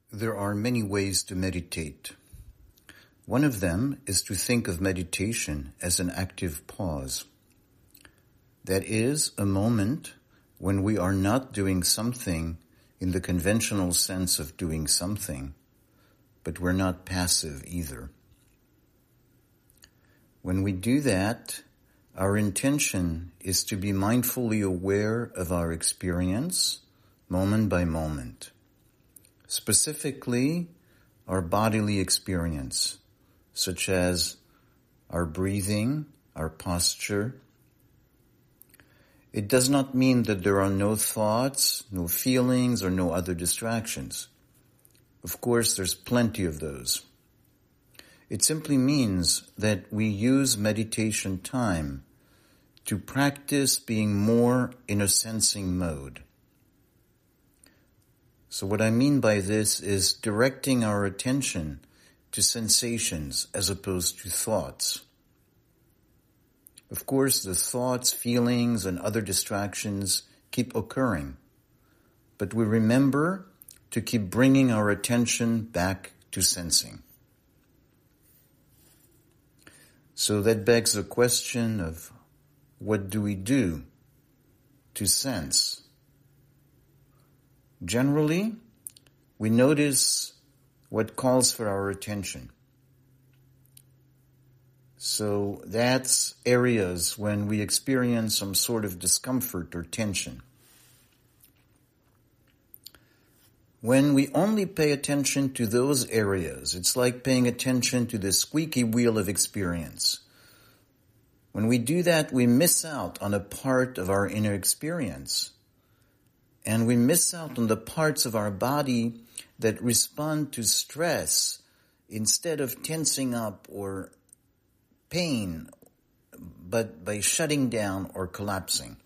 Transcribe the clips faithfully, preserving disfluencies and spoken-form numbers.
There are many ways to meditate. One of them is to think of meditation as an active pause. That is, a moment when we are not doing something in the conventional sense of doing something, but we're not passive either. When we do that, our intention is to be mindfully aware of our experience, moment by moment. Specifically, our bodily experience, such as our breathing, our posture. It does not mean that there are no thoughts, no feelings, or no other distractions. Of course, there's plenty of those. It simply means that we use meditation time to practice being more in a sensing mode. So what I mean by this is directing our attention to sensations as opposed to thoughts. Of course, the thoughts, feelings, and other distractions keep occurring, but we remember to keep bringing our attention back to sensing. So that begs the question of what do we do to sense? Generally, we notice what calls for our attention. So that's areas when we experience some sort of discomfort or tension. When we only pay attention to those areas, it's like paying attention to the squeaky wheel of experience. When we do that, we miss out on a part of our inner experience. And we miss out on the parts of our body that respond to stress instead of tensing up or pain, but by shutting down or collapsing.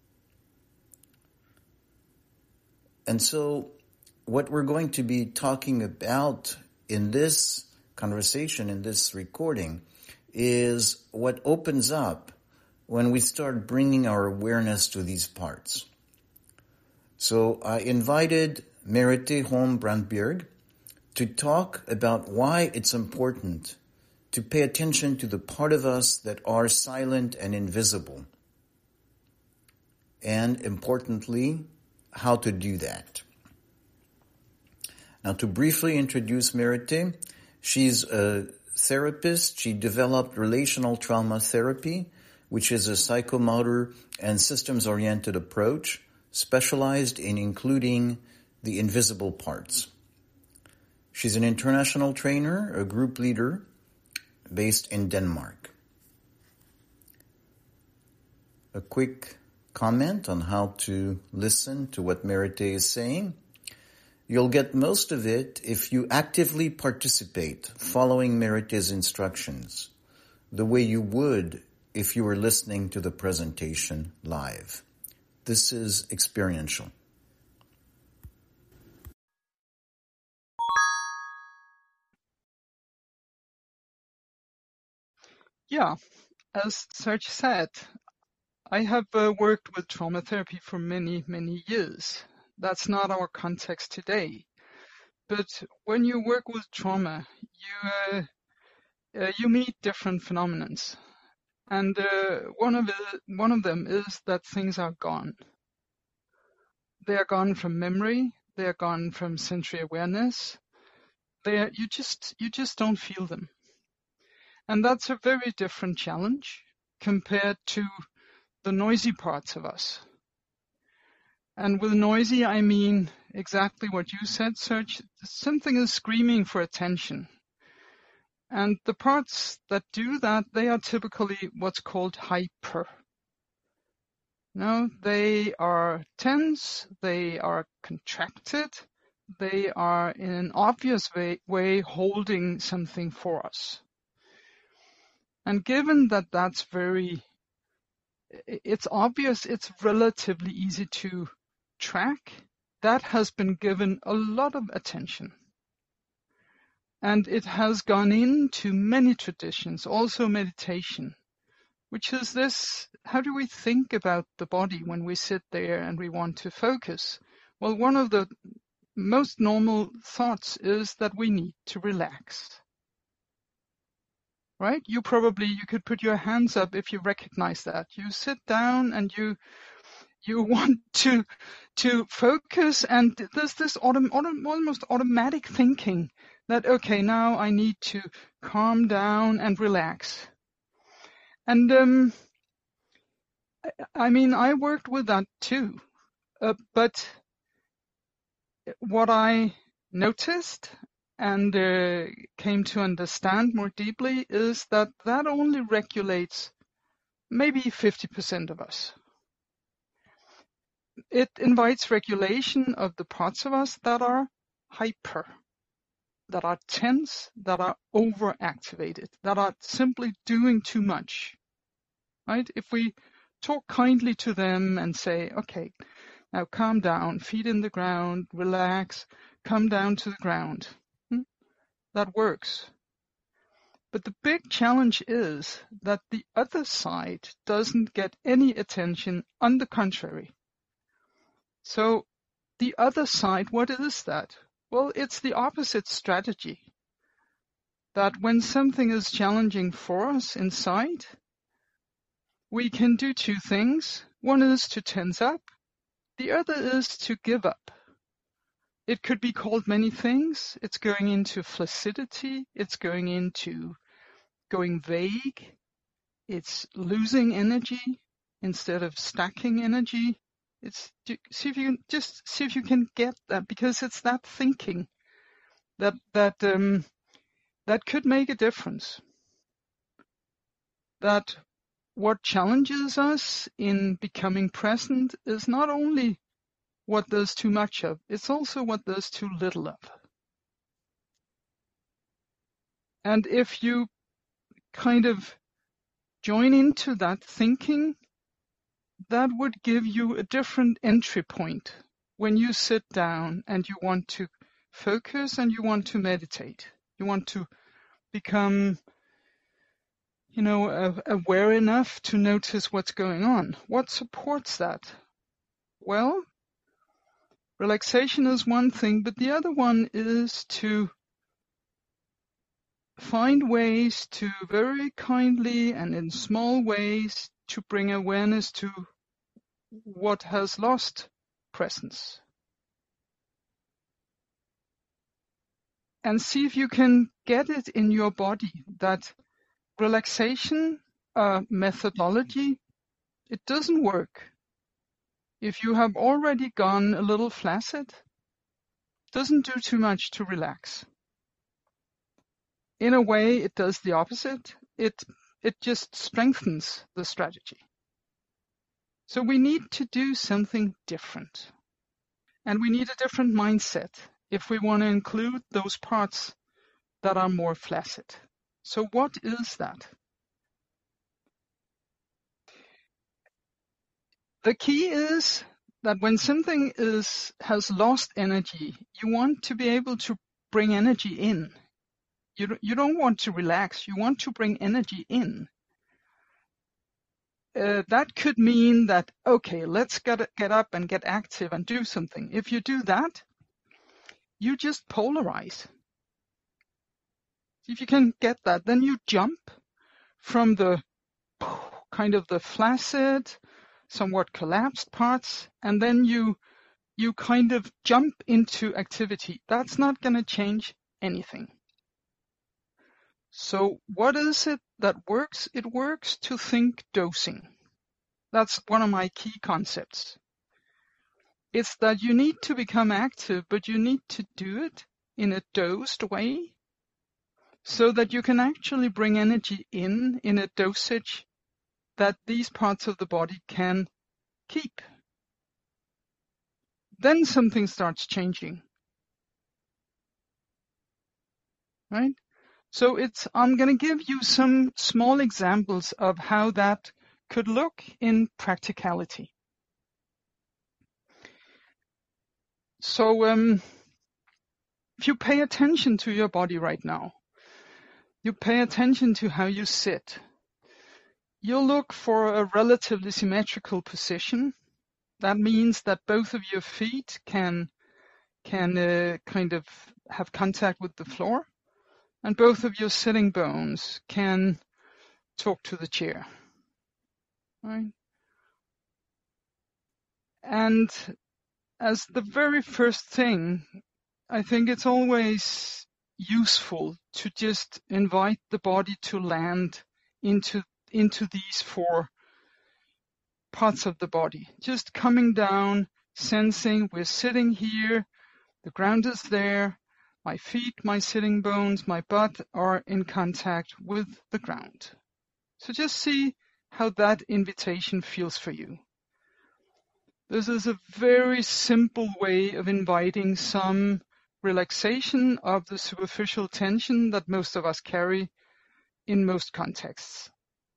And so what we're going to be talking about in this conversation, in this recording, is what opens up when we start bringing our awareness to these parts. So I invited Merethe Holm Brandberg to talk about why it's important to pay attention to the part of us that are silent and invisible. And importantly, how to do that. Now, to briefly introduce Merethe, she's a therapist. She developed relational trauma therapy, which is a psychomotor and systems-oriented approach specialized in including the invisible parts. She's an international trainer, a group leader based in Denmark. A quick comment on how to listen to what Merethe is saying. You'll get most of it if you actively participate, following Merethe's instructions, the way you would if you were listening to the presentation live. This is experiential. Yeah, as Serge said, I have uh, worked with trauma therapy for many, many years. That's not our context today. But when you work with trauma, you uh, uh, you meet different phenomena. And uh, one of the, one of them is that things are gone. They are gone from memory. They are gone from sensory awareness. They are, you just you just don't feel them. And that's a very different challenge compared to the noisy parts of us. And with noisy, I mean exactly what you said, Serge. Something is screaming for attention. And the parts that do that, they are typically what's called hyper. No, they are tense, they are contracted, they are in an obvious way, way holding something for us. And given that that's very, it's obvious, it's relatively easy to track, that has been given a lot of attention. And it has gone into many traditions, also meditation, which is this, how do we think about the body when we sit there and we want to focus? Well, one of the most normal thoughts is that we need to relax. Right? You probably, you could put your hands up if you recognize that. You sit down and you you want to to focus, and there's this autom- autom- almost automatic thinking that, okay, now I need to calm down and relax. And um, I, I mean, I worked with that too. Uh, but what I noticed and uh, came to understand more deeply is that that only regulates maybe fifty percent of us. It invites regulation of the parts of us that are hyper, that are tense, that are overactivated, that are simply doing too much. Right? If we talk kindly to them and say, okay, now calm down, feet in the ground, relax, come down to the ground. Hmm? That works. But the big challenge is that the other side doesn't get any attention. On the contrary. So the other side, what is that? Well, it's the opposite strategy. That when something is challenging for us inside, we can do two things. One is to tense up. The other is to give up. It could be called many things. It's going into flaccidity. It's going into going vague. It's losing energy instead of stacking energy. It's see if you can just see if you can get that, because it's that thinking that that um, that could make a difference. That what challenges us in becoming present is not only what there's too much of, it's also what there's too little of. And if you kind of join into that thinking, that would give you a different entry point when you sit down and you want to focus and you want to meditate. You want to become, you know, aware enough to notice what's going on. What supports that? Well, relaxation is one thing, but the other one is to find ways to very kindly and in small ways to bring awareness to what has lost presence. And see if you can get it in your body that relaxation uh, methodology, it doesn't work. If you have already gone a little flaccid, it doesn't do too much to relax. In a way, it does the opposite. It it just strengthens the strategy. So we need to do something different. And we need a different mindset if we want to include those parts that are more flaccid. So what is that? The key is that when something is has lost energy, you want to be able to bring energy in. You don't, you don't want to relax. You want to bring energy in. Uh, that could mean that, okay, let's get, get up and get active and do something. If you do that, you just polarize. If you can get that, then you jump from the kind of the flaccid, somewhat collapsed parts, and then you you kind of jump into activity. That's not going to change anything. So what is it that works? It works to think dosing. That's one of my key concepts. It's that you need to become active, but you need to do it in a dosed way so that you can actually bring energy in in a dosage that these parts of the body can keep. Then something starts changing. Right? So it's, I'm going to give you some small examples of how that could look in practicality. So um, if you pay attention to your body right now, you pay attention to how you sit, you'll look for a relatively symmetrical position. That means that both of your feet can can uh, kind of have contact with the floor, and both of your sitting bones can talk to the chair. Right? And as the very first thing, I think it's always useful to just invite the body to land into into these four parts of the body. Just coming down, sensing we're sitting here, the ground is there, my feet, my sitting bones, my butt are in contact with the ground. So just see how that invitation feels for you. This is a very simple way of inviting some relaxation of the superficial tension that most of us carry in most contexts.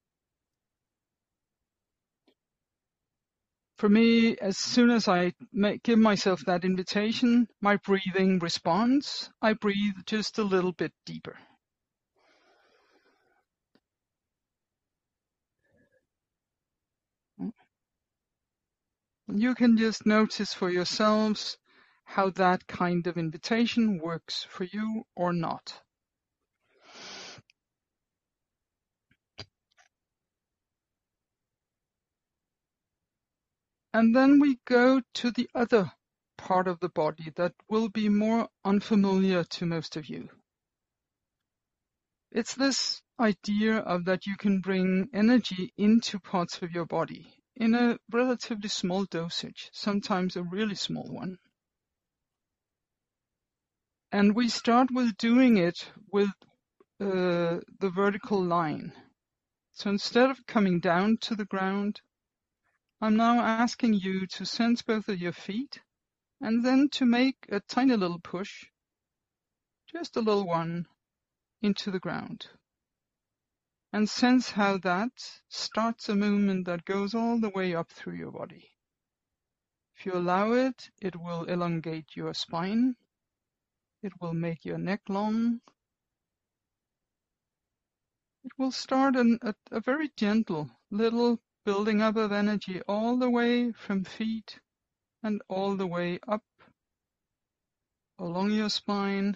For me, as soon as I make, give myself that invitation, my breathing responds. I breathe just a little bit deeper. You can just notice for yourselves how that kind of invitation works for you or not. And then we go to the other part of the body that will be more unfamiliar to most of you. It's this idea of that you can bring energy into parts of your body in a relatively small dosage, sometimes a really small one. And we start with doing it with uh, the vertical line. So instead of coming down to the ground, I'm now asking you to sense both of your feet and then to make a tiny little push, just a little one, into the ground. And sense how that starts a movement that goes all the way up through your body. If you allow it, it will elongate your spine. It will make your neck long. It will start an, a, a very gentle little building up of energy all the way from feet and all the way up along your spine.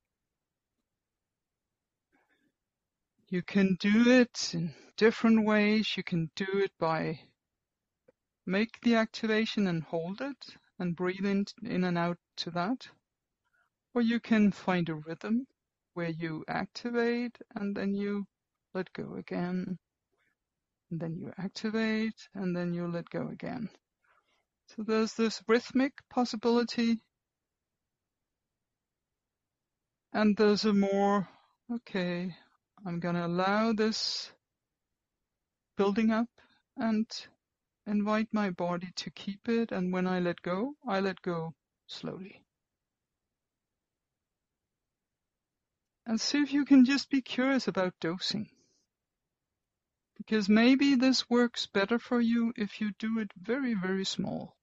You can do it in different ways. You can do it by make the activation and hold it and breathe in, in and out to that. Or you can find a rhythm where you activate and then you let go again. And then you activate and then you let go again. So there's this rhythmic possibility. And there's a more, okay, I'm going to allow this building up and invite my body to keep it. And when I let go, I let go slowly. And see if you can just be curious about dosing. Because maybe this works better for you if you do it very, very small.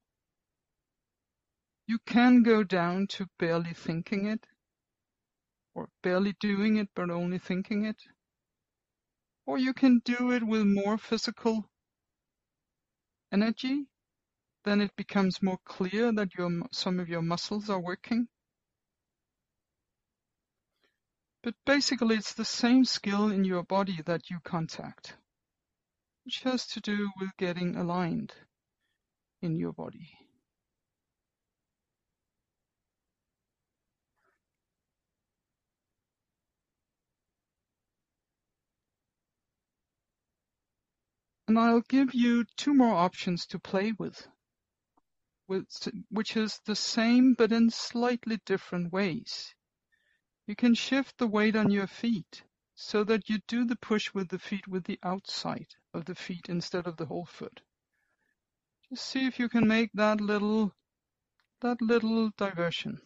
You can go down to barely thinking it, or barely doing it but only thinking it. Or you can do it with more physical energy. Then it becomes more clear that your, some of your muscles are working. But basically it's the same skill in your body that you contact, which has to do with getting aligned in your body. And I'll give you two more options to play with, with, which is the same but in slightly different ways. You can shift the weight on your feet so that you do the push with the feet with the outside of the feet instead of the whole foot. Just see if you can make that little, that little diversion.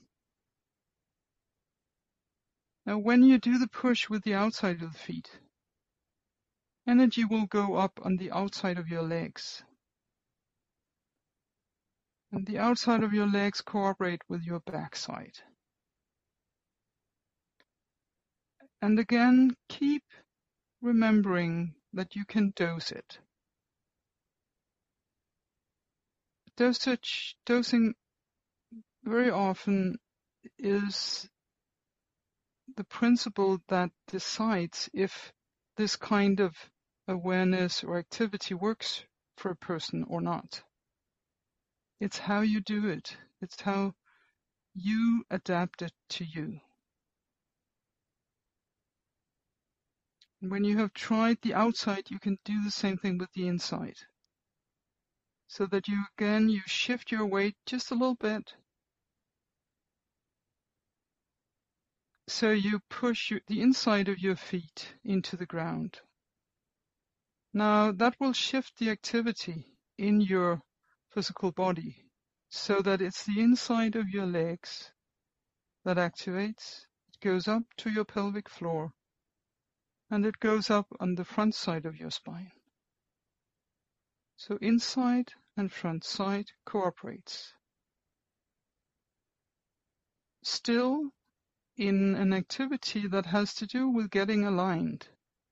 Now when you do the push with the outside of the feet, energy will go up on the outside of your legs. And the outside of your legs cooperate with your backside. And again, keep remembering that you can dose it. Dosage, dosing very often is the principle that decides if this kind of awareness or activity works for a person or not. It's how you do it. It's how you adapt it to you. When you have tried the outside, you can do the same thing with the inside. So that you, again, you shift your weight just a little bit. So you push your, the inside of your feet into the ground. Now that will shift the activity in your physical body so that it's the inside of your legs that activates. It goes up to your pelvic floor and it goes up on the front side of your spine. So inside and front side cooperates. Still in an activity that has to do with getting aligned,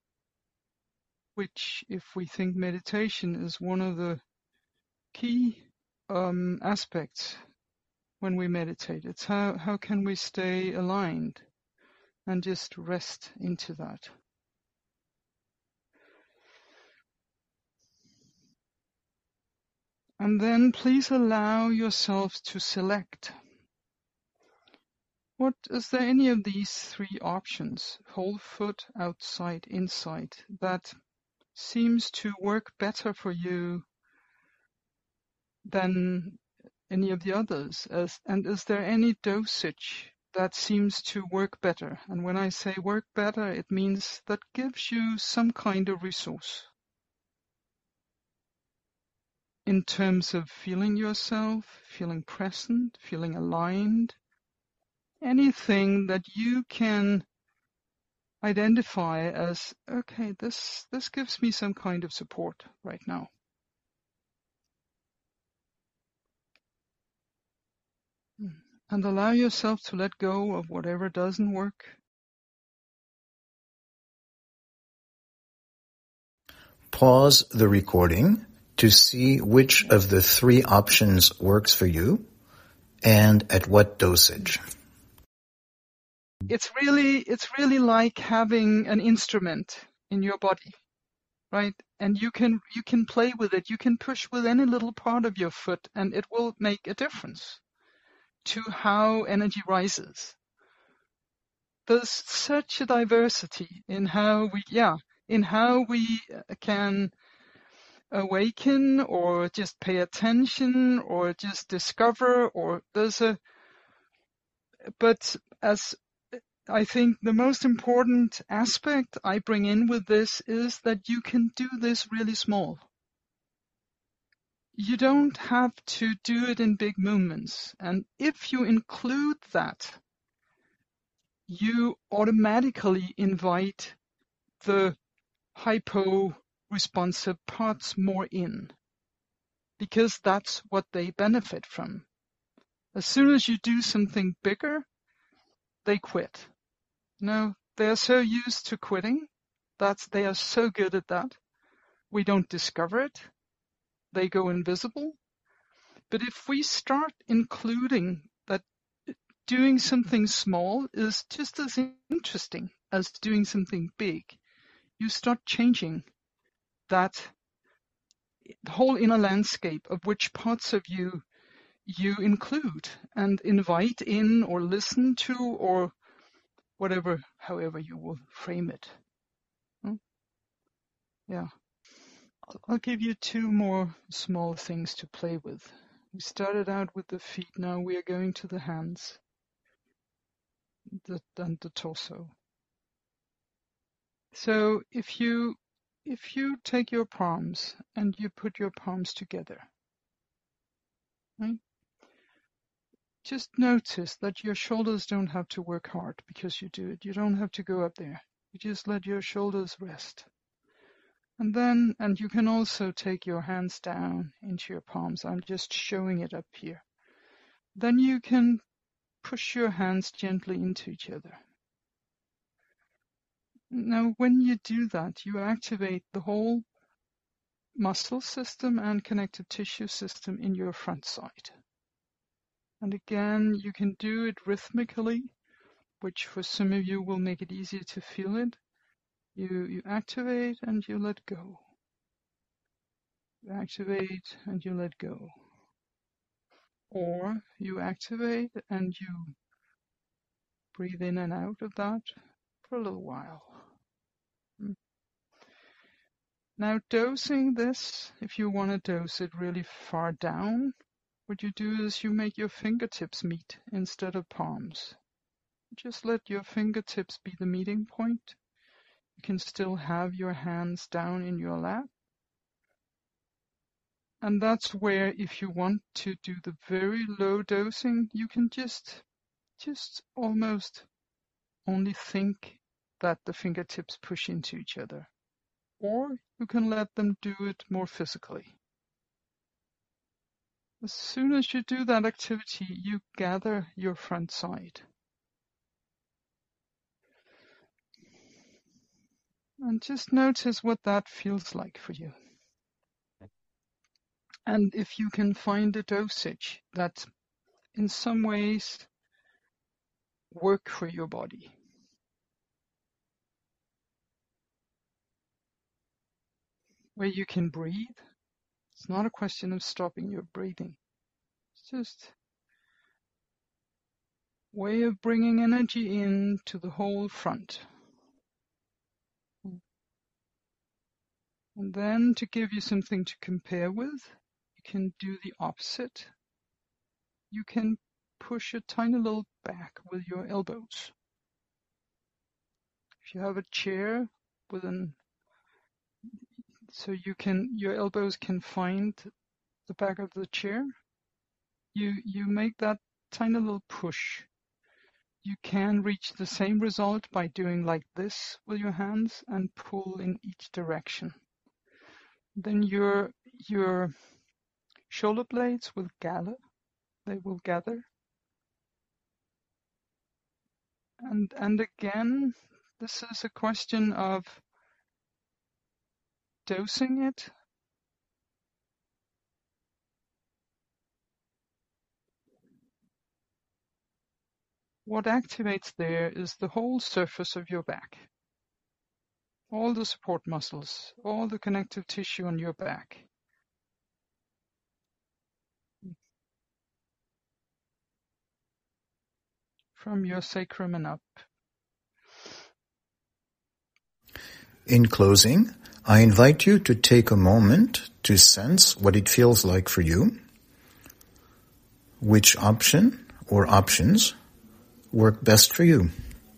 which, if we think meditation is one of the key um, aspects when we meditate, it's how, how can we stay aligned and just rest into that. And then please allow yourself to select. What is there any of these three options, whole foot, outside, inside, that seems to work better for you than any of the others? As, and is there any dosage that seems to work better? And when I say work better, it means that gives you some kind of resource in terms of feeling yourself, feeling present, feeling aligned, anything that you can identify as, okay, this, this gives me some kind of support right now. And allow yourself to let go of whatever doesn't work. Pause the recording to see which of the three options works for you and at what dosage. It's really, it's really like having an instrument in your body, right? And you can, you can play with it. You can push with any little part of your foot and it will make a difference to how energy rises. There's such a diversity in how we, yeah, in how we can awaken or just pay attention or just discover, or there's a, but as I think the most important aspect I bring in with this is that you can do this really small. You don't have to do it in big movements. And if you include that, you automatically invite the hypo-responsive parts more in, because that's what they benefit from. As soon as you do something bigger, they quit. No, they are so used to quitting. That's, they are so good at that. We don't discover it. They go invisible. But if we start including that doing something small is just as interesting as doing something big, you start changing that whole inner landscape of which parts of you you include and invite in or listen to or whatever, however you will frame it. Hmm? Yeah. I'll, I'll give you two more small things to play with. We started out with the feet, now we are going to the hands the, and the torso. So if you if you take your palms and you put your palms together, right? Just notice that your shoulders don't have to work hard because you do it. You don't have to go up there. You just let your shoulders rest. And then, and you can also take your hands down into your palms. I'm just showing it up here. Then you can push your hands gently into each other. Now, when you do that, you activate the whole muscle system and connective tissue system in your front side. And again, you can do it rhythmically, which for some of you will make it easier to feel it. You, you activate and you let go. You activate and you let go. Or you activate and you breathe in and out of that for a little while. Now dosing this, if you want to dose it really far down, what you do is you make your fingertips meet instead of palms. Just let your fingertips be the meeting point. You can still have your hands down in your lap. And that's where, if you want to do the very low dosing, you can just, just almost only think that the fingertips push into each other. Or you can let them do it more physically. As soon as you do that activity, you gather your front side. And just notice what that feels like for you. And if you can find a dosage that in some ways work for your body. Where you can breathe. It's not a question of stopping your breathing. It's just a way of bringing energy in to the whole front. And then to give you something to compare with, you can do the opposite. You can push a tiny little back with your elbows. If you have a chair with an, so you can, your elbows can find the back of the chair, you, you make that tiny little push. You can reach the same result by doing like this with your hands and pull in each direction. Then your, your shoulder blades will gather, they will gather. And, and again, this is a question of dosing it. What activates there is the whole surface of your back. All the support muscles, all the connective tissue on your back. From your sacrum and up. In closing, I invite you to take a moment to sense what it feels like for you, which option or options work best for you.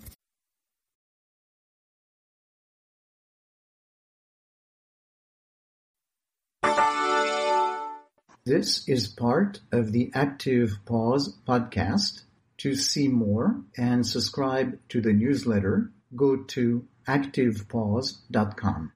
This is part of the Active Pause podcast. To see more and subscribe to the newsletter, go to active pause dot com.